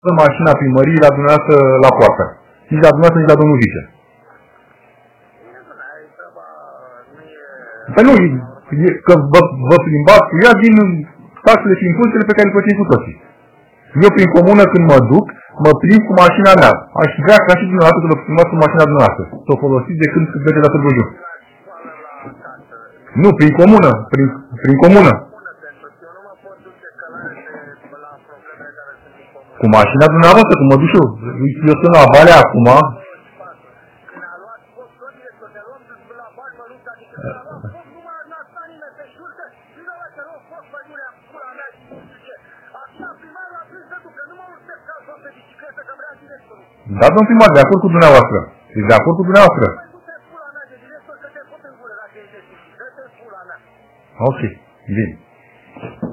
mașina primăriei la dumneavoastră la poartă. Nici la dumneavoastră, nici la domnul vice. Păi nu, că vă plimbați cu ea din taxele și impozitele pe care le plătim cu toții. Eu prin comună când mă duc, mă plimb cu mașina mea. Aș vrea ca și dumneavoastră să vă plimbați cu mașina dumneavoastră. Să o folosiți de când mergeți la Târgu Jiu. Nu, prin comună. Prin comună. Cu mașina dumneavoastră, cum mă duc eu. Eu sunt la Valea acum. Da, domnul primar, de acord cu dumneavoastră. Deci de acord cu dumneavoastră. Ok, bine.